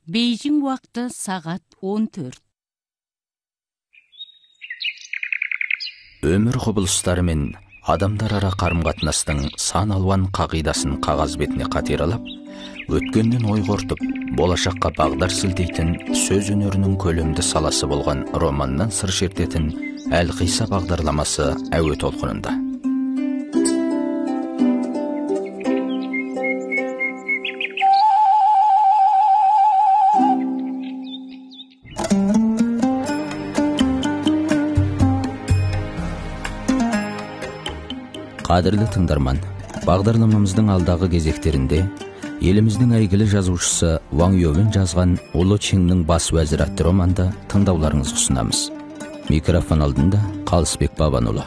Бейжің уақыты сағат 14. Өмір құбылыстары мен адамдар ара қарым-қатынастың сан алуан қағидасын қағаз бетіне қатералап, өткеннен ой қорытып, болашаққа бағдар сілтейтін сөз өнерінің көлемді саласы болған романнан сыр шертетін Әлқиса бағдарламасы әуе толқынында. Қадірлі тыңдарман, бағдарламамыздың алдағы кезектерінде еліміздің әйгілі жазушысы Ван Ювен жазған Ұлы Чеңнің бас уәзірі атты романды тыңдауларыңызға ұсынамыз. Микрофон алдында Қалысбек Бабанұлы.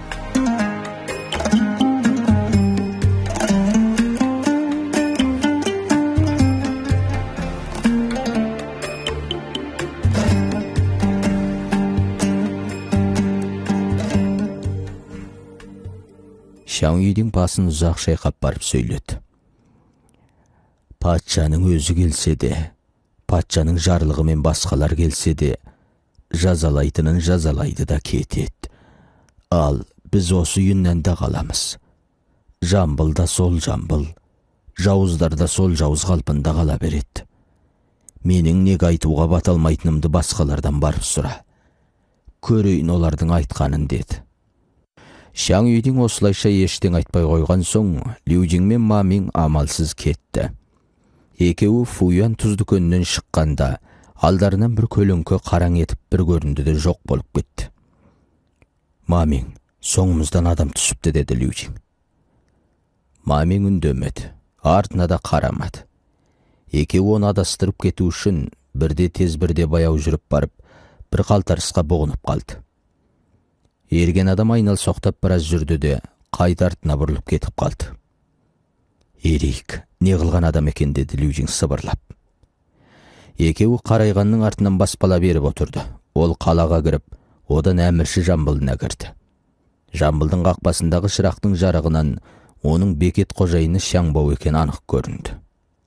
Шаң Юйдің басын ұзақ шайқап барып сөйледі. Патшаның өзі келсе де, патшаның жарлығымен басқалар келсе де, жазалайтынын жазалайды да кетеді. Ал біз осы үйіннен де қаламыз. Жамбыл да сол жамбыл, жауыздар да сол жауыз қалпында қала береді. Менің неге айтуға бата алмайтынымды басқалардан барып сұра. Көрейін олардың айтқанын деді. Шаң Юйдің осылайша ештен айтпай қойған соң, Лю Жing мен Ма Мing амалсыз кетті. Екеуі Фуян тұз дүкенінен шыққанда, алдарынан бір көлеңке қараң етіп бір көрінді де жоқ болып кетті. Ма Мing, соңымыздан адам түсіпті, деді Лю Жing. Ма Мing үндемеді, артына да қарамады. Екеуі оны адастырып кету үшін бірде тез бірде баяу жүріп барып, бір қалтарысқа бұғынып қалды. Ерген адам айнал соқтап біраз жүрді де, қайта артына бұрылып кетіп қалды. Ерейік, не қылған адам екен, деді Лю Жing сыбырлап. Екеуі қарайғанның артынан баспала беріп отырды. Ол қалаға кіріп, одан әмірші Жамбылына кірді. Жамбылдың қақпасындағы шырақтың жарығынан оның бекет қожайыны Шаңбау екен анық көрінді.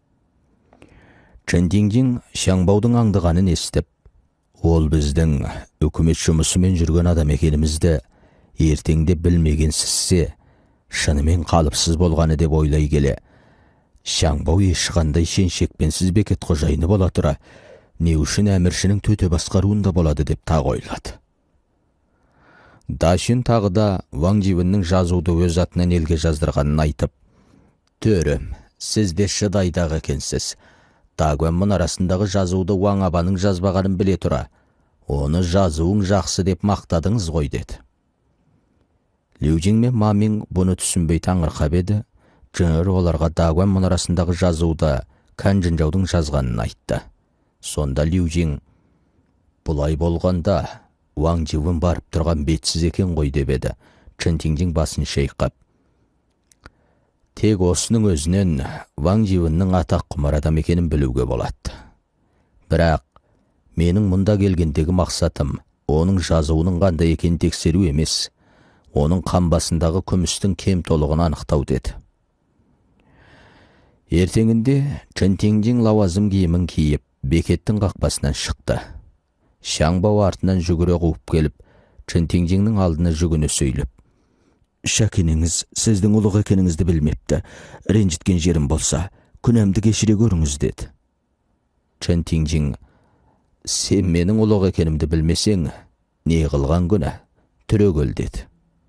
Чэн Тинgjing Шаңбаудың аңдығанын естіп, ол біздің үкімет жұмысымен жүрген адам екенімізді ертеңде білмегенсізсе, шынымен қалыпсыз болғаны деп ойлай келе, Шаңбау ешқандай шеншекпенсіз бекет қожайыны бола тұра, не үшін әміршінің төте басқаруында болады деп тағы ойлады. Дашин тағы да Ван Ювеннің жазуды өз атынан елге жаздырғанын айтып, «Төрім, сіз де шыдайдағы екенсіз. Дагуан мұнарасындағы жазуды Уаң Абаның жазбағанын біле тұра, оны жазуың жақсы деп мақтадыңыз ғой», деді. Лю Жing мен Ма Мing бұны түсінбей таңырқап еді. Жыңыр оларға Дагуан мұнарасындағы жазуды Канжинжаудың жазғанын айтты. Сонда Лю Жing, «Бұлай болғанда Уаң Ювен барып тұрған бетсіз екен ғой», деп еді. Чэн Тинgjing басын шайқап, «Тек осының өзінен Ван Ювеннің атақ құмар адам екенін білуге болады. Бірақ менің мұнда келгендегі мақсатым оның жазуының қандай екенін тексеру емес, оның қамбасындағы күмістің кем толығын анықтау», деді. Ертеңінде Чэн Тинgjing лауазым киімін киіп, бекеттің қақпасынан шықты. Шаңбау артынан жүгіре қуып келіп, Чэн Тинgjingнің алдына жүгіне сөйлеп, «Шәкеніңіз сіздің ұлық екеніңізді білмепті. Ренжіткен жерім болса, күнәмді кешіре көріңіз», деді. Чэн Тинgjing, «Сен менің ұлық екенімді білмесең, не қылған күнә? Түрегел», деді.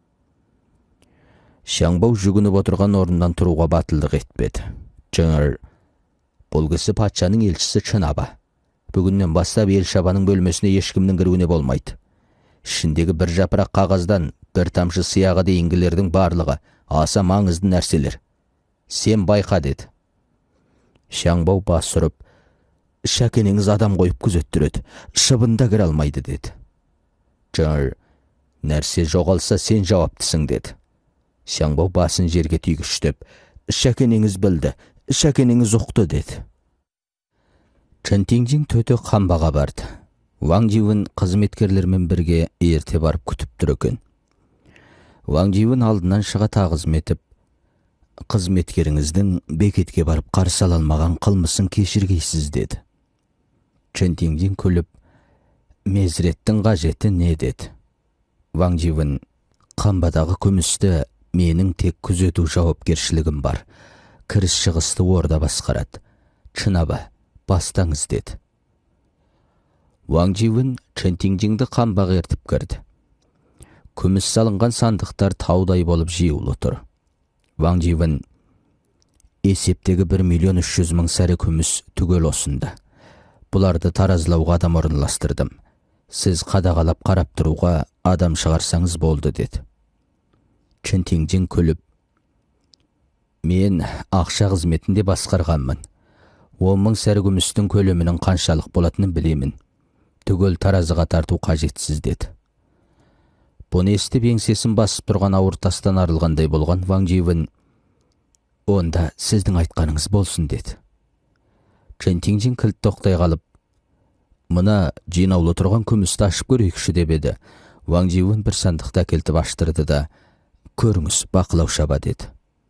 Шаңбау жүгініп отырған орнынан тұруға батылдық етпеді. Жыңыр, «Бұл кісі патшаның елшісі Чынаба. Бүгіннен бастап елшабаның бөлмесіне ешкімнің кіруіне болмайды. Ішіндегі бір жапырақ қағаздан бір тамшы сияға дейінгілердің барлығы аса маңызды нәрселер. Сен байқа», деді. Шаңбау бас ұрып, «Шәкенеңіз адам қойып күзеттіреді, шыбында кіре алмайды», деді. Жыңыр, «Нәрсе жоғалса сен жауаптысың», деді. Шаңбау басын жерге түйгіштеп, «Шәкенеңіз білді, шәкенеңіз ұқты», деді. Чэн Тинgjing төте қамбаға барды. Ван Ювен қызметкерлермен бірге ерте барып күтіп тұр екен. Ван Ювен алдынан шыға тағзым етіп, «Қызметкеріңіздің бекетке барып қарсы ала алмаған қылмысын кешіргейсіз», деді. Чэнтиңжин күліп, мезреттің қажеті не деді. Ваң Живын, қамбадағы күмісті менің тек күзету жауапкершілігім бар. Кіріс шығысты орда басқарады. Чынаба, бастаңыз деді. Ваң Живын Чэнтиңжинді қамбаға ертіп кірді. Күміс салынған сандықтар таудай болып жиылып тұр. Ваң Живын, есептегі 1.300.000 сәрі күміс түгел осында. Бұларды таразылауға адам орынластырдым. Сіз қадағалап қарап тұруға адам шығарсаңыз болды деді. Чэнтиңжин күліп, мен ақша қызметінде басқарғанмын. 10.000 сәрі күмістің көлемінің қаншалық болатынын білемін. Түгел таразыға тарту қажетсіз деді. Бұны естіп еңсесін басып тұрған ауыр тастан арылғандай болған Ваң Живын, онда сіздің айтқаныңыз болсын деді. Чэнтиңжин кілт тоқтай қалып, мұна жинаулы тұрған күмісті ашып көрейікші деп еді. Ваң Живын бір сандықты әкелтіп аштырды да, көріңіз, бақылау шаба деді.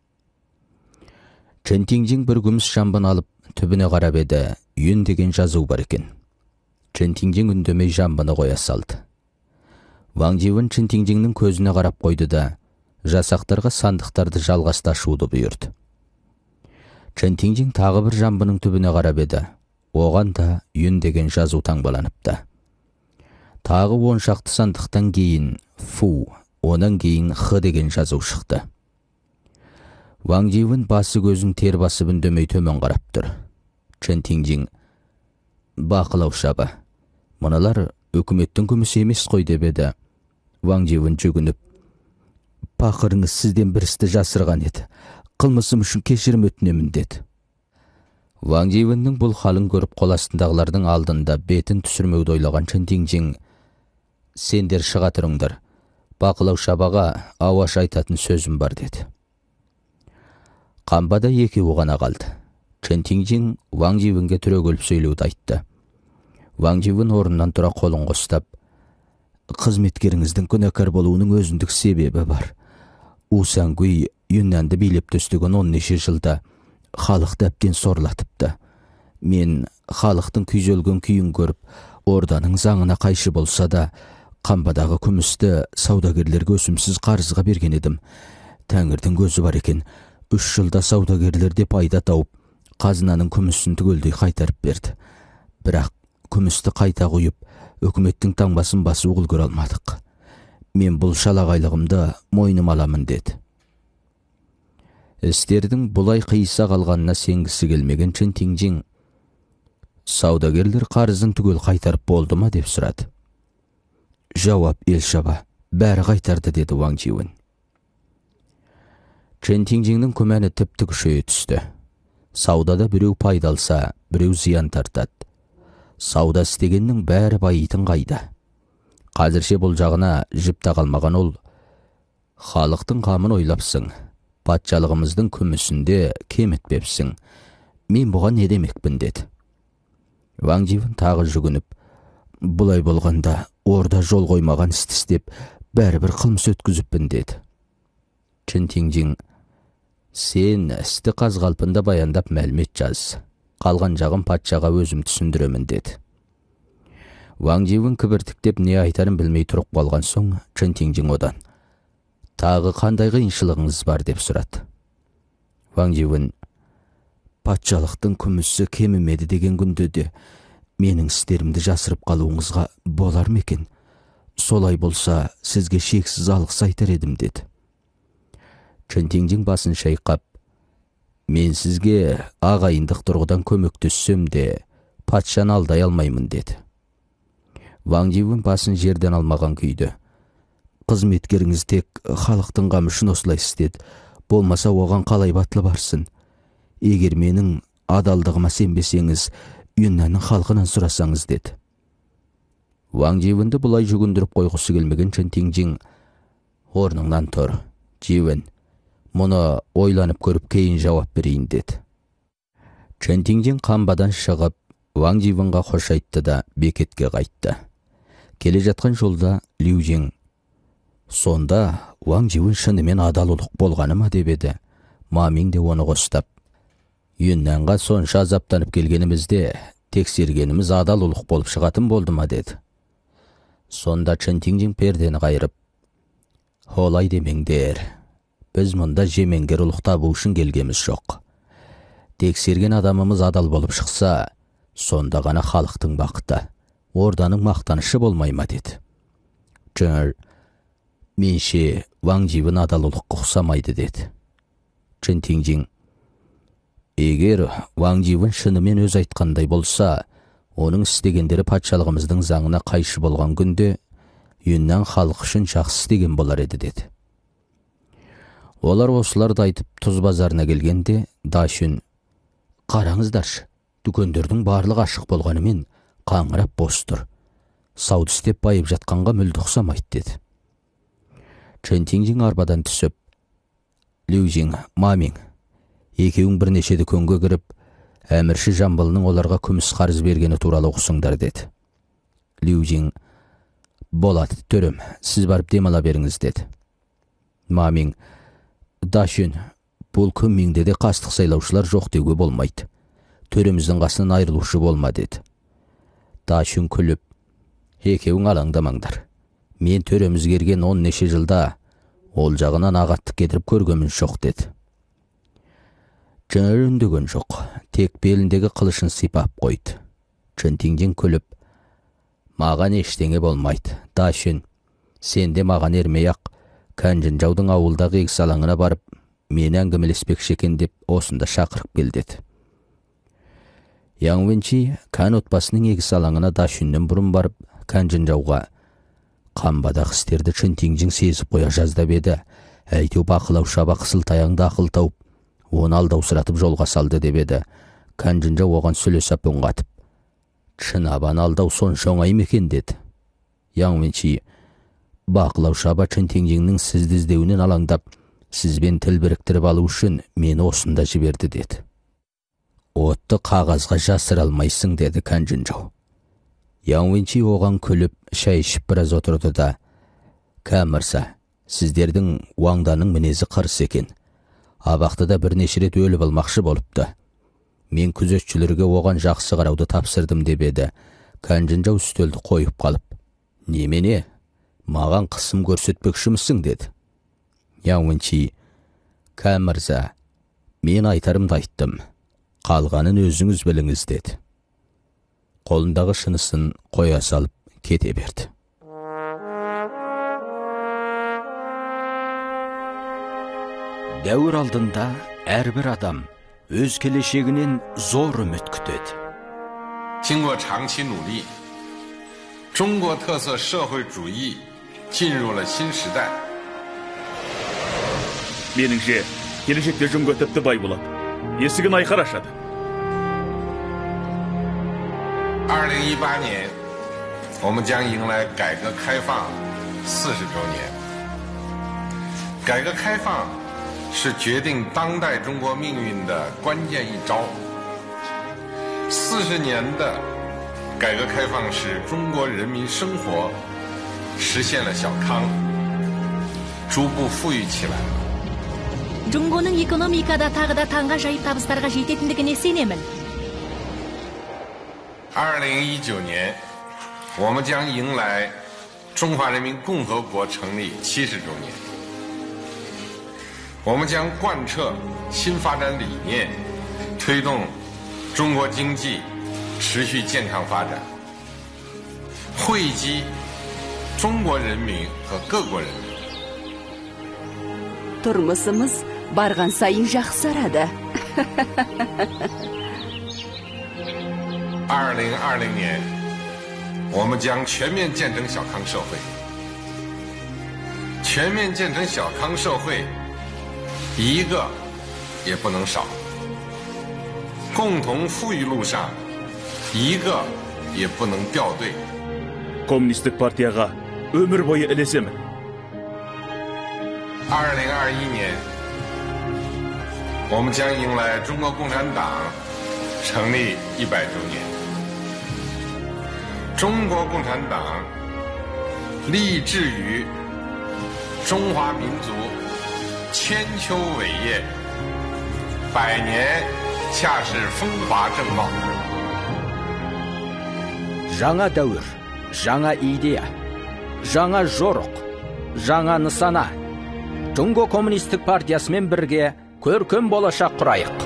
Чэнтиңжин бір күміс жамбын алып, түбіне қарап еді, үйін деген жазу бар екен. Чэнтиңжин үндемей жамбыны қоя салды. Ваң Живын Чэнтиңжиннің көзіне қарап қойды да, жасақтарға сандықтарды жалғасты ашуды бұйырды. Чэнтиңжин тағы бір жамбының түбіне қарап еді. Оған да үйін деген жазу таңбаланыпты. Тағы 10 шақты сандықтан кейін фу, онан кейін х деген жазу шықты. Ваң Живын басы көзін тер басып үндемей төмен қарап тұр. Чэнтиңжин, бақылау шабы. Мұналар өкіметтің күмісі емес қой деп еді. Ваң Живын жүгініп, пақырыңыз сізден бір істі жасырған еді. Қылмысым үшін кешірім өтінемін деді. Ваң Живынның бұл халын көріп қол астындағылардың алдында бетін түсірмеуді ойлаған Чэнтиңжин, сендер шыға тұрыңдар. Бақылау шабаға ауаш айтатын сөзім бар деді. Қамбада екеуі ғана қалды. Чэнтиңжин Ваң Живынге түрегеліп сөйлеуді айтты. Ваң Живын орнынан тұра қолын қостап, қызметкеріңіздің күнәкар болуының өзіндік себебі бар. Усангуй Юннанды билеп төстеген 10 жылда халықты әбден сорлатыпты. Мен халықтың күйзелген күйін көріп, орданың заңына қайшы болса да, Қамбадағы күмісті саудагерлерге өсімсіз қарызға берген едім. Тәңірдің көзі бар екен. 3 жылда саудагерлерде пайда тауып, қазынаның күмісін түгелдей қайтарып берді. Бірақ күмісті қайта қойып, өкіметтің таңбасын басып үлгере алмадық. Мен бұл шалағайлығымды мойным аламын деді. Істердің бұлай қиыса қалғанына сенгісі келмеген Чэнтиңжин, саудагерлер қарызын түгел қайтарып болды ма деп сұрады. Жауап елшаба, бәрі қайтарды деді Ваң Живын. Чэнтиңжиннің күмәні тіпті күшейе түсті. Саудада біреу пайдалса, біреу зиян тартады. Сауда істегеннің бәрі байитын қайда. Қазірше бұл жағына жіпті қалмаған ол, халықтың қамын ойлапсың, патшалығымыздың күмісінде кем етпепсің. Мен бұған не демекпін деді. Ваң Живын тағы жүгініп, бұлай болғанда орда жол қоймаған істі істеп, бәрібір қылмыс өткізіппін деді. Чэнтиңжин, сен істі қазғалпында баяндап мәлімет жаз. Қалған жағын патшаға өзім түсіндіремін деді. Ваң Живын кібіртіктеп не айтарын білмей тұрып қалған соң, Чэнтиңжин одан, тағы қандай қиыншылығыңыз бар деп сұрады. Ваң Живын, патшалықтың күмісі кемімеді деген күнде де менің істерімді жасырып қалуыңызға болар ма екен? Солай болса, сізге шексіз алғыс айтар едім деді. Чэнтиңжин басын шайқап, мен сізге ағайындық тұрғыдан көмектессем де, патшаны алдай алмаймын деді. Ваң Живын басын жерден алмаған күйді. Қызметкеріңіз тек халықтың қамы үшін осылай істеді. Болмаса оған қалай батылы барсын? Егер менің адалдығыма сенбесеңіз, Юннанның халқынан сұрасаңыз деді. Ваң Живынды бұлай жүгіндіріп қойғысы келмеген Чэнтиңжин, орныңнан тұр. Живын, мұны ойланып көріп кейін жауап берейін деді. Чэнтиңжин қамбадан шығып, Ваң Живынға қош айтты да бекетке қайтты. Келе жатқан жолда Лю-Жен, сонда Ваң Живын шынымен адалдық болғаны ма деп еді. Мамин де оны қостап, Юннанға сонша азаптанып келгенімізде, Тексергенimiz adal улук болуп чыгатын болду ма dedi. Сонда Чынтиңжиң пердени кайрып, олай демеңдер. Biz мында жемеңгер улук табуу үчүн келгенбиз жок. Тексерген адамымыз адал болуп чыкса, сонда гана халыктын бакыты, орданын мактанышы болмайма dedi. Чыңыр, менше Ваң Живин адал улукка уксамайды dedi. Чынтиңжиң, эгер Ваң Живин шынымен өз айткандай болса, onun istегендери патшалыгымыздын заңына кайшы болгон күндө Юннан халык үчүн жакшы истеген болар эди dedi. Олар осуларды айтып Туз базарына келгенде Дашүн, караңыздарчы, дүкөндөрдүн барлыгы ашык болгону менен каңырап бостур. Сауда истеп байып жатканга мүлдө уксамайт dedi. Чынтиңжиң арбадан түсүп, Лүжиң, Мамиң, экөөң бир нече дүкөнгө кирип, әмірші Жамбылның оларға күміс қарыз бергені туралы оқысыңдар dedi. Лүжиң, болады, төрім, сіз барып демала беріңіз dedi. Мамиң, Дашүн, бұл күммеңде де қастық сайлаушылар жоқ деуге болмайды. Төріміздің қасынан айырылушы болма dedi. Дашүн күліп, екеуің алаңдамаңдар. Мен төріміз керген 10 неше жылда ол жағынан ағаттық кетіріп көргөмүн жоқ dedi. Чыңыр үндөгөн жок, тек белиндеги кылышын сыйпап койду. Чынтиңжиң күлүп, маған эчтеңе болмайт. Дашүн, сенде маған эрмей-ак Канжынжаудың ауылдагы эгис алаңына барып, мени әңгимелеспекчи экен деп осында шакырып кел dedi. Яңвенчи Кан отбасынын эгис алаңына Дашүндөн бурун барып, Канжынжауга камбадагы истерди Чынтиңжиң сезип коя жаздап эди. Әйтеу бакылаушы кысыл таяңда акыл тауып, оны алдаусыратып жолға салды деп еді. Канжынжа оған сүлесап үн қатып, Чынабан алдау сонша оңай ма екен деді. Яңменши, бақылаушы аба Чынтиңжиңнің сізді іздеуінен алаңдап, сізбен тіл біріктіріп алу үшін мені осында жіберді деді. Отты қағазға жасыра алмайсың деді Канжынжау. Яңменши оған күліп, шай ішіп біраз отырды да, Кәмірса, сіздердің Уаңданың мінезі қырыс екен. Абақтыда бір неше рет өліп алмақшы болыпты. Мен күзетчілерге оған жақсы қарауды тапсырдым деп еді. Канжынжау үстелді қойып қалып, немене, маған қысым көрсетпекшімісің деді. Яңменши, Кәмірза, мен айтарымды айттым, қалғанын өзіңіз біліңіз деді. Қолындағы шынысын қоя салып кете берді. Дәуір алдында әрбір адам өз келешегінен зор үміт күтеді. 经过长期努力，中国特色社会主义进入了新时代。 Меніңше, келешекте Жұңго тіпті бай болады. Есігін айқар ашады. 2018年，我们将迎来改革开放40周年。改革开放 是决定当代中国命运的关键一招。40年的改革开放使中国人民生活实现了小康，逐步富裕起来。 Жұңгонун экономикада тагы да таңғажайып табыстарга жететиндигине сенемин. 2019年，我们将迎来中华人民共和国成立70周年。 我们将贯彻新发展理念，推动中国经济持续健康发展，惠及中国人民和各国人民。 Turmusumuz bargan sayın жақсарады. 2020年，我们将全面建成小康社会。全面建成小康社会， 一个也不能少。共同富裕路上，一个也不能掉队。 Коммунистік партияға өмір бойы ілесемін. 2021年，我们将迎来中国共产党成立100周年。中国共产党立志于中华民族 千秋伟业，100年恰是风华正茂。 Жаңа дәуір, жаңа идея, жаңа жорық, жаңа нысана. Жунго коммунистік партиясымен бірге көркем болашақ құрайық.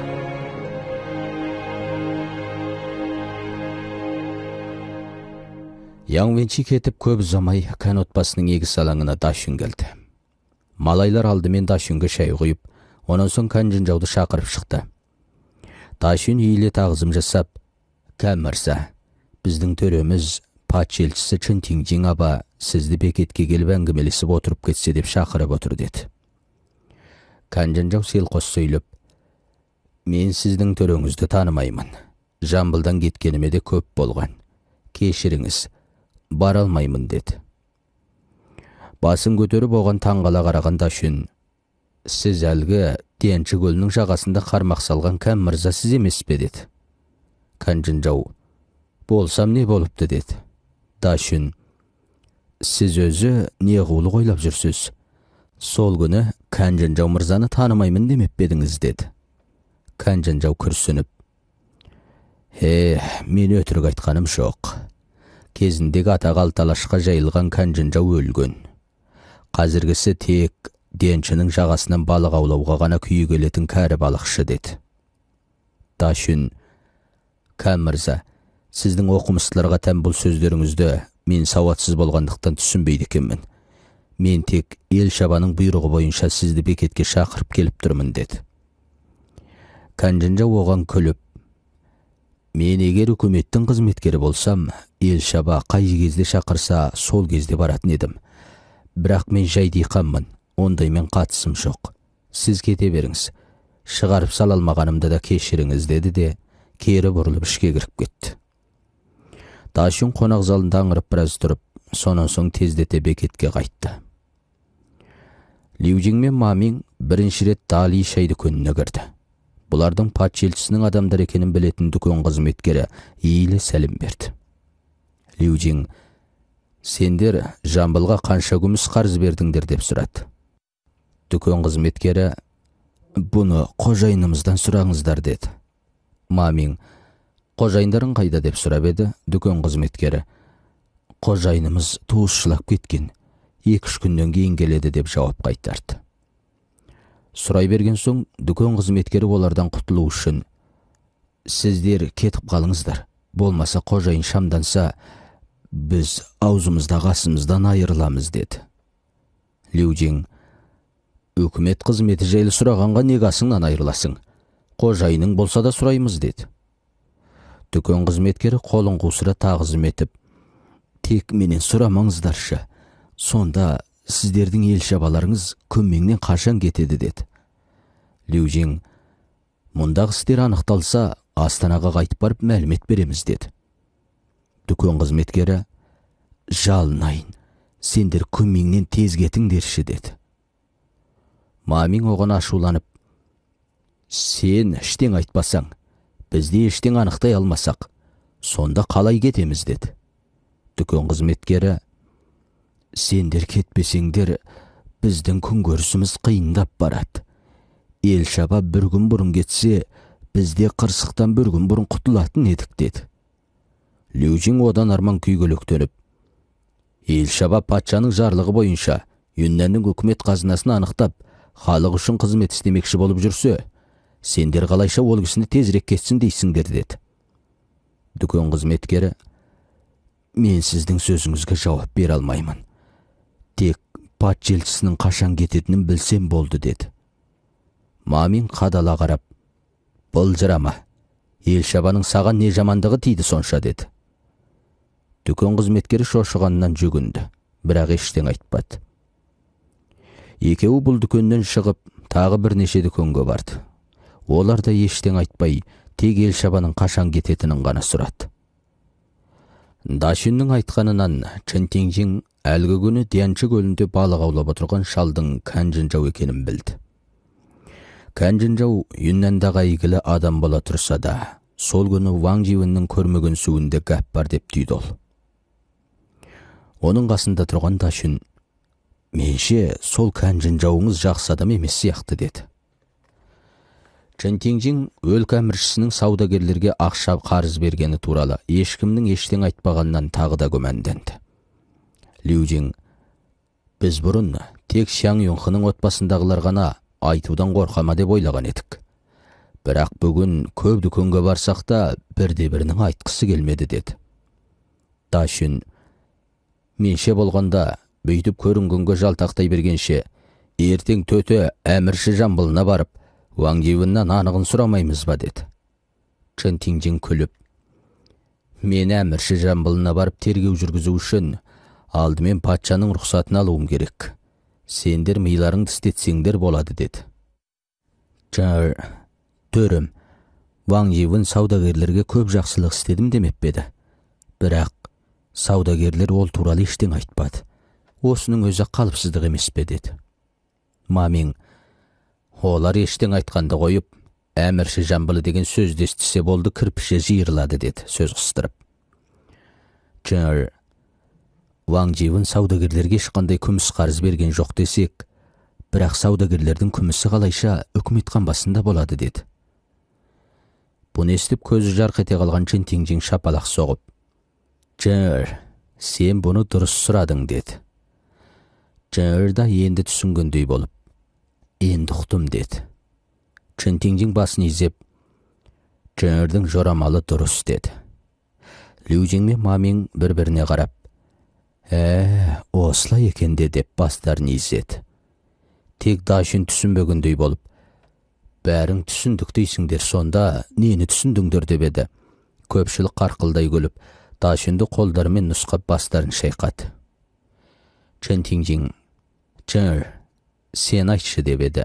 Яңвенчи кетіп көп ұзамай Кән отбасының егіс алаңына Дашүн келді. Малайлар алдымен Дашүнге шай құйып, онан соң Кәнжінжауды шақырып шықты. Дашүн иіле тағзым жасап, «Кән мырза, біздің төреміз патша елшісі Чынтиңжин аба сізді бекетке келіп әңгімелесіп отырып кетсе деп шақырып отыр» деді. Кәнжінжау селқос сөйлеп, «Мен сіздің төреңізді танымаймын. Жамбылдан кеткеніме де көп болған. Кешіріңіз, бара алмаймын» деді. Басын көтеріп оған таңғала қараған Дашүн, «Сіз әлгі Денші көлінің жағасында қармақ салған Кән мырза сіз емес пе?» деді. Кәнжінжау, «Болсам не болыпты?» деді. Дашүн, «Сіз өзі не қулы ойлап жүрсіз? Сол күні Кәнжінжау мырзаны танымаймын демеп бедіңіз» деді. Кәнжінжау күрсініп, «Мен өтірік айтқаным жоқ. Кезіндегі атаға алталашқа жайылған Кәнжінжау өлген. Қазіргісі тек Деншінің жағасынан балық аулауға ғана күйі келетін кәрі балықшы» деді. Дашүн, «Кән мырза, сіздің оқымыстыларға тән бұл сөздеріңізді мен сауатсыз болғандықтан түсінбейді екенмін. Мен тек ел шабаның бұйрығы бойынша сізді бекетке шақырып келіп тұрмын» деді. Кәнжінжау оған күліп, «Мен егер үкіметтің қызметкері болсам, ел шаба қай кезде шақырса сол кезде баратын едім. Бірақ мен жай диқанмын, ондай мен қатысым жоқ. Сіз кете беріңіз. Шығарып сала алмағанымды да кешіріңіз» деді де кері бұрылып ішке кіріп кетті. Дашүн қонақ залында аңырып біраз тұрып, сонан соң тездете бекетке қайтты. Лиужин мен Мамин бірінші рет Дали шай дүкеніне кірді. Бұлардың патша елшісінің адамдар екенін білетін дүкен қызметкері иіле сәлем берді. Лиужин, «Сендер Жамбылға қанша күміс қарыз бердіңдер?» деп сұрады. Дүкен қызметкері, «Бұны қожайынымыздан сұраңыздар» деді. Мамин, «Қожайындарың қайда?» деп сұрап еді. Дүкен қызметкері, «Қожайынымыз туысшылап кеткен, 2-3 күннен кейін келеді» деп жауап қайтарды. Сұрай берген соң дүкен қызметкері олардан құтылу үшін, «Сіздер кетіп қалыңыздар, болмаса қожайын шамданса, біз аузымызда қасымыздан айырыламыз» деді. Лиужин, «Үкімет қызметі жайлы сұрағанға не қасыңнан айырыласың? Қожайының болса да сұраймыз» деді. Дүкен қызметкері қолын қусыра тағзым етіп, «Тек менен сұрамаңыздаршы, сонда сіздердің ел шабаларыңыз көмеңнен қашан кетеді» деді. Лиужин, «Мұндағы істер анықталса, Астанаға қайтып барып мәлімет береміз» деді. Дүкен қызметкері, «Жалынайын, сендер көмеңнен тез кетіңдерші» деді. Мамин оған ашуланып, «Сен іштен айтпасаң, бізде іштен анықтай алмасақ, сонда қалай кетеміз» деді. Дүкен қызметкері, «Сендер кетпесеңдер, біздің күн көрісіміз қиындап барады. Ел шаба бір күн бұрын кетсе, бізде қырсықтан бір күн бұрын құтылатын едік» деді. Лиужин одан арман күйгелектеніп, «Ел шаба патшаның жарлығы бойынша Юннанның үкімет қазынасын анықтап, халық үшін қызмет істемекші болып жүрсе, сендер қалайша ол кісіні тезірек кетсін дейсіңдер» деді. Дүкен қызметкері, «Мен сіздің сөзіңізге жауап бере алмаймын. Тек патша елшісінің қашан кететінін білсем болды» деді. Мамин қадала қарап, «Былжырама, ел шабаның саған не жамандығы тиді сонша» деді. Дүкен қызметкері шошығаннан жүгінді, бірақ ештен айтпады. Екеуі бұл дүкеннен шығып, тағы бірнеше дүкенге барды. Олар да ештен айтпай, тек ел шабаның қашан кететінін ғана сұрады. Дашүннің айтқанынан Чынтиңжин әлгі күні Денші көлінде балық аулап отырған шалдың Кәнжінжау екенін білді. Кәнжінжау Юннандағы әйгілі адам бола тұрса да, сол күні Ваң Живеннің көрмеген суында гәп бар деп түйді ол. Оның қасында тұрған Дашүн, «Менше сол Кәнжінжауыңыз жақсы адам емес сияқты» деді. Чэнтиңжин өлкө әміршісінің саудагерлерге ақша қарыз бергені туралы ешкімнің ештен айтпағаннан тағы да күмәнданды. Лю-Жин: біз бұрын тек Шяң Юнхының отбасындағылар ғана айтудан қорқама деп ойлаған едік. Бірақ бүгін көп дүкенге барсақ та бірде-бірінің айтқысы келмеді деді. Дашүн: менше болғанда бүйтіп көрінгенге жалтақтай бергенше, ертең төте әмірші жамбылына барып, Ваң Живеннан анығын сұрамаймыз ба деді. Чэнтиңжин күліп: мен әмірші жамбылына барып тергеу жүргізу үшін алдымен патшаның рұқсатын алуым керек. Сендер миларыңды істетсеңдер болады деді. Төрім, Ваң Живен саудагерлерге көп жақсылық істедім демеп беді. Бірақ саудагерлер ол туралы ештен айтпады. Осының өзі қалыпсыздық емес пе деді. Мамин: олар ештен айтқанды қойып, әмірші жамбылы деген сөзді естісе болды, кірпіше жиырылады деді, сөз қыстырып. Ваң Живен саудагерлерге ешқандай күміс қарыз берген жоқ десек, бірақ саудагерлердің күмісі қалайша үкімет қамбасында болады деді. Бұны естіп көзі жарқ ете қалған Чэнтиңжин шапалақ соғып: сен бұны дұрыс сұрадың деді. Да енді түсінгендей болып: енді ұқтым деді. Чэнтиңжин басын изеп: Дың жорамалы дұрыс деді. Лю-Жин мен Мамин бір-біріне қарап: осылай екен де деп бастарын изеді. Тек Дашүн түсінбегендей болып: бәрің түсіндік дейсіңдер, сонда нені түсіндіңдер деп еді. Көпшілік қарқылдай күліп, Дашүнді қолдарымен нұсқап бастарын шайқады. Чэнтиңжин: сен айтшы деп еді.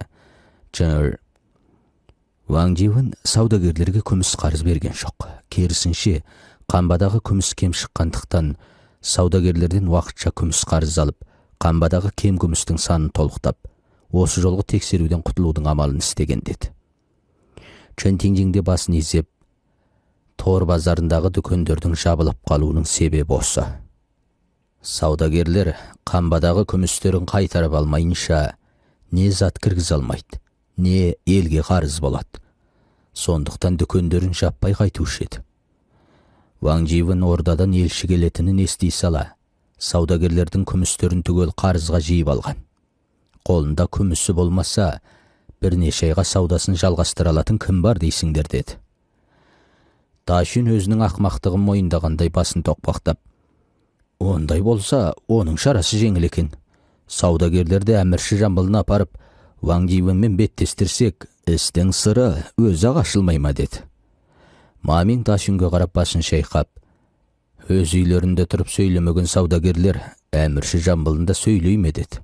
Ваң Живен саудагерлерге күміс қарыз берген жоқ. Керісінше, қамбадағы күміс кем шыққандықтан, саудагерлерден уақытша күміс қарыз алып, қамбадағы кем күмістің санын толықтап, осы жолғы тексеруден құтылудың амалын істеген деді. Чэнтиңжин де басын изеп: тор базарындағы дүкендердің жабылып қалуының себебі осы. Саудагерлер қамбадағы күмістерін қайтарып алмайынша, не зат кіргіз алмайды, не елге қарыз болады. Сондықтан дүкендерін жаппай қайтушы еді. Ваң Живен ордадан елші келетінін ести сала, саудагерлердің күмістерін түгел қарызға жиып алған. Қолында күмісі болмаса, бірнеше айға саудасын жалғастыра алатын кім бар дейсіңдер деді. Дашүн өзінің ақмақтығын мойындағандай басын тоқпақтап: ондай болса, оның шарасы жеңіл екен. Саудагерлерді әмірші жамбылына апарып, Ваң Живенмен беттестірсек, істің сыры өзі ашылмай ма деді. Мамин Дашүнге қарап басын шайқап: өз үйлерінде тұрып сөйлемеген саудагерлер әмірші жамбылында сөйлей ме деді.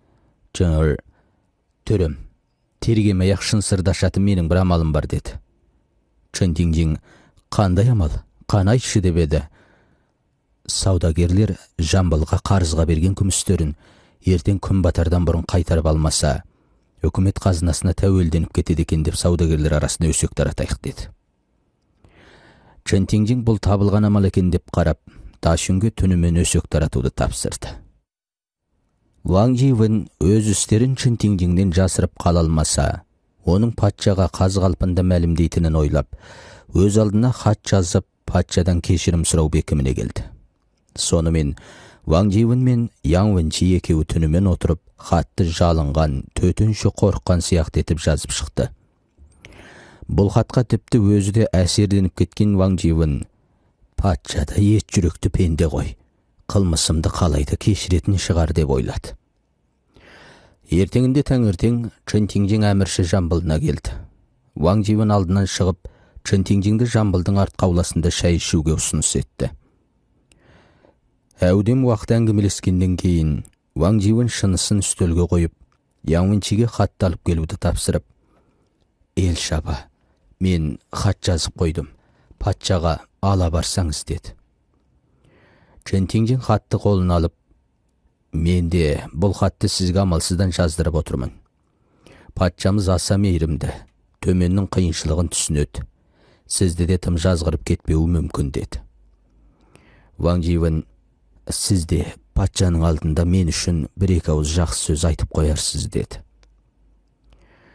Төрім, тергемей ақ шын сырды ашатын менің бір амалым бар деді. Чэнтиңжин: қандай амал, қан айтшы деп еді. Саудагерлер жамбылға қарызға берген күмістерін ертең күн батардан бұрын қайтарып алмаса, үкімет қазынасына тәуелденіп кетеді екен деп саудагерлер арасында өсек таратайық деді. Чэнтиңжин бұл табылған амал екен деп қарап, Дашүнге түнімен өсек таратуды тапсырды. Ваң Живен өз істерін Чэнтиңжиннен жасырып қала алмаса, оның патшаға қаз қалпында мәлімдейтінін ойлап, өз алдына хат жазып, патшадан кешірім сұрау бекіміне келді. Сонымен Ваң Живен мен Яң Вэнчи екеуі түнімен отырып, хатты жалынған, төтенше қорыққан сияқты етіп жазып шықты. Бұл хатқа тіпті өзі де әсерленіп кеткен Ваң Живен: патшада ет жүректі пенде ғой, қылмысымды қалайда кешіретін шығар деп ойлады. Ертеңінде таңертең Чэнтиңжин әмірші жамбылына келді. Ваң Живен алдынан шығып, Чэнтиңжинді жамбылдың арт қауласында шай ішуге ұсыныс етті. Әудем уақыт әңгімелескеннен кейін Ваң Живен шынысын үстелге қойып, Яң Вэнчиге хатты алып келуді тапсырып: елші аба, мен хат жазып қойдым, патшаға ала барсаңыз деді. Чэнтиңжин хатты қолына алып: мен де бұл хатты сізге амалсыздан жаздырып отырмын. Патшамыз аса мейірімді, төменнің қиыншылығын түсінеді. Сізді де тым жазғырып кетпеуі мүмкін деді. Ваң Живен: сіз де патшаның алдында мен үшін бір-екі ауыз жақсы сөз айтып қоярсыз деді.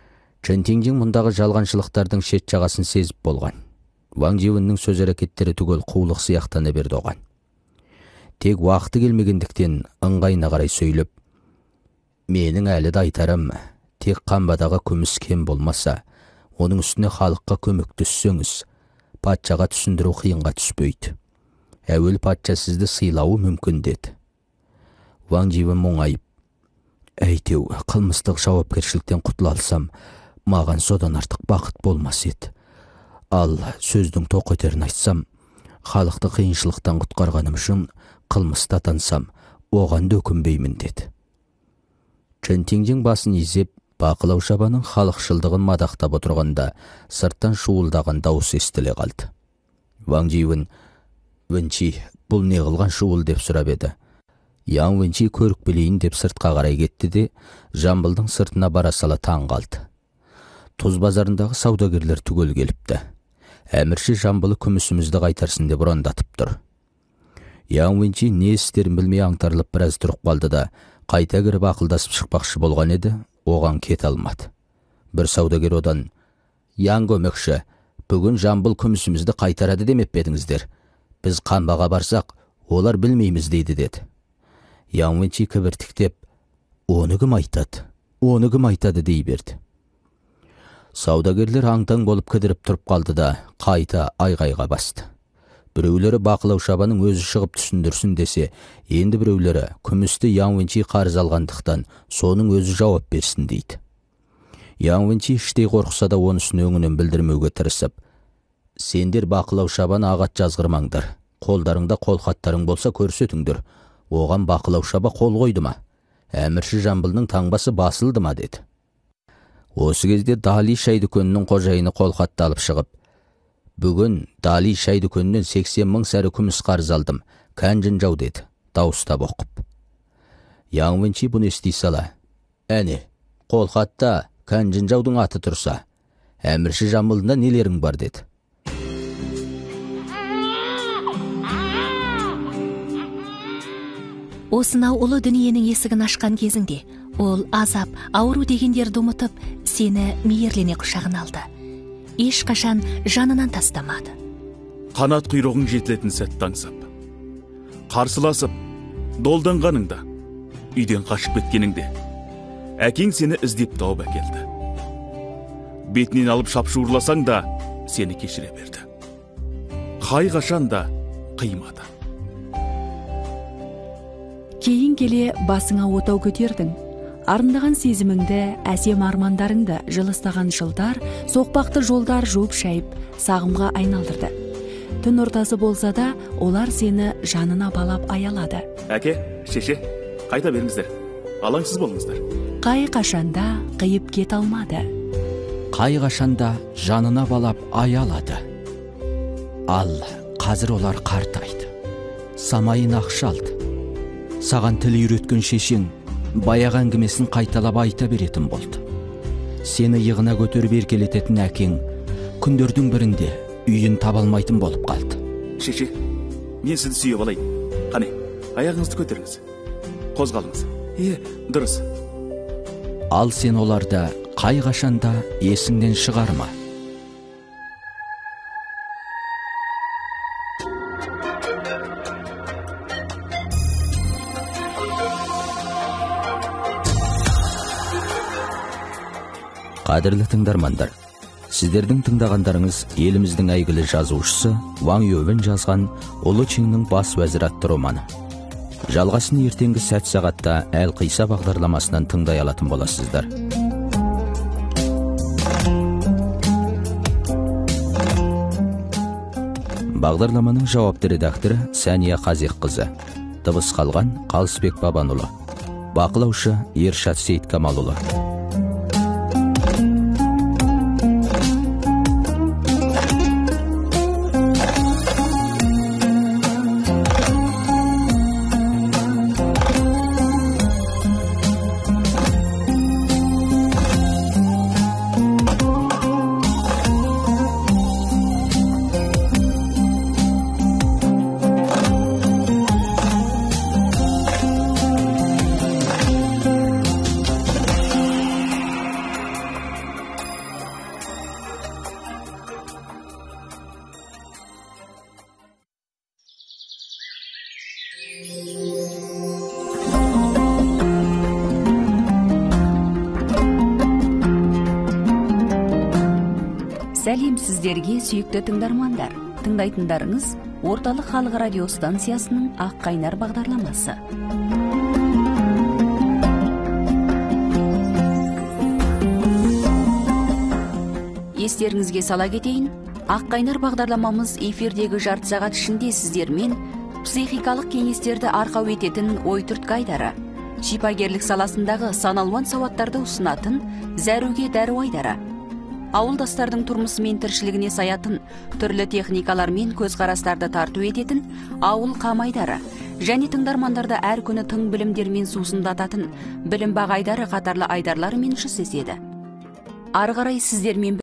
Чэнтиңжің мұндағы жалғаншылықтардың шет жағасын сезіп болған. Ваң Живеннің сөз әрекеттері түгел қулық сияқтана берді оған. Тек уақыты келмегендіктен ыңғайына қарай сөйлеп, менің әлі де айтарым, тек қамбадағы күміс кем болмаса, оның үстіне халыққа көмектессеңіз, патшаға түсіндіру қиынға түспейді. Әуел патша сізді сыйлауы мүмкін деді. Ваң Живен мұңайып, әйтеу, қылмыстық жауапкершіліктен құтыла алсам, маған содан артық бақыт болмас еді. Ал сөздің тоқ етерін айтсам, халықты қиыншылықтан құтқарғаным үшін қылмысты атансам, оған да өкінбеймін деді. Чэнтиңжің басын изеп, бақылау шабаның халықшылдығын мадақтап отырғанда, сырттан шуылдаған дауыс естіле қалды. Ваң Живен, Вэнчи, бұл не қылған шуыл деп сұрап еді. Яң Вэнчи көрік білейін деп сыртқа қарай кетті де, Жамбылдың сыртына бара сала таң қалды. Тұз базарындағы саудагерлер түгел келіпті. Әмірші Жамбылы күмісімізді қайтарсын деп ұрандатып тұр. Яң Вэнчи не істерін білмей аңтарылып біраз тұрып қалды да, қайта кіріп ақылдасып шықпақшы болған еді, оған кет алмады. Бір саудагер одан, Яң көмекші, бүгін Жамбыл күмісімізді қайтарады демеп едіңіздер. Біз қамбаға барсақ, олар білмейміз дейді деді. Яң Вэнчи кібіртіктеп, оны кім айтады? Оны кім айтады дей берді. Саудагерлер аңтаң болып кідіріп тұрып қалды да, қайта айғайға басты. Біреулері бақылау шабаның өзі шығып түсіндірсін десе, енді біреулері күмісті Яң Вэнчи қарыз алғандықтан соның өзі жауап берсін дейді. Яң Вэнчи іштей қорқса да онысын өңінен білдірмеуге тырысып, сендер бақылау шабаны ағат жазғырмаңдар, қолдарыңда қолхаттарың болса көрсетіңдер, оған бақылау шаба қол қойды ма, әмірші Жамбылның таңбасы басылды ма деді. Осы кезде Дали шай дүкенінің қожайыны қолхатты алып шығып, бүгін Дали шай дүкенінен 80 мың сәрі күміс қарыз алдым, кәнжін жау деді, дауыстап оқып. Яң Вэнчи бұны ести сала, әне, қолхатта кәнжін жаудың аты тұрса, әмірші Жамбылында нелерің бар деді. Осынау ұлы дүниенің есігін ашқан кезіңде, ол азап, ауру дегендерді ұмытып, сені мейірлене құшағын алды. Ешқашан жанынан тастамады. Қанат құйрығың жетілетін сәтті аңсап, қарсыласып, долданғаныңда, үйден қашып кеткеніңде, әкең сені іздеп тауып әкелді. Бетінен алып шапшуырласаң да, сені кешіре берді. Қай қашан да қимады. Кейін келе басыңа отау көтердің. Арындаған сезіміңді, әсем армандарыңды жылыстаған жылдар, соқпақты жолдар жуып шайып, сағымға айналдырды. Түн ортасы болса да, олар сені жанына балап аялады. Әке, шеше, қайта беріңіздер. Алаңсыз болыңыздар. Қай қашанда қиып кет алмады. Қай қашанда жанына балап аялады. Ал қазір олар қартайды. Самайын ақшалды. Саған тілі үйреткен шешең баяғы әңгімесін қайталап айта беретін болды. Сені иығына көтеріп еркелететін әкең күндердің бірінде үйін табалмайтын болып қалды. Шеше, мен сізді сүйіп алайын. Қане, аяғыңызды көтеріңіз. Қозғалыңыз. Дұрыс. Ал сен оларды қай қашанда есіңнен шығарма. Қадірлі тыңдармандар, сіздердің тыңдағандарыңыз еліміздің әйгілі жазушысы Ваң Ювен жазған Ұлы Чеңнің бас уәзірі атты романы. Жалғасын ертеңгі сәт сағатта Әл-Қиса бағдарламасынан тыңдай алатын боласыздар. Бағдарламаның жауапты редакторы Сәния Қазиққызы. Дыбыс қалған Қалысбек Бабанұлы. Бақылаушы Ершат Сейткамалұлы. Сәлем сіздерге, сүйікті тыңдармандар. Тыңдайтындарыңыз Орталық халық радио станциясының Ақ қайнар бағдарламасы. Естеріңізге сала кетейін, Ақ қайнар бағдарламамыз эфирдегі жарты сағат ішінде сіздермен психикалық кеңестерді арқау ететін ой-түрткі айдары, шипагерлік саласындағы саналуан сауаттарды ұсынатын зәруге дәру айдары, ауылдастардың тұрмысы мен тіршілігіне саятын түрлі техникалар мен көзқарастарды тарту ететін ауыл қамайдары және тыңдармандарды әр күні тың білімдермен сусындататын білім бағайдары қатарлы айдарларымен жүздеседі. Ары қарай сіздермен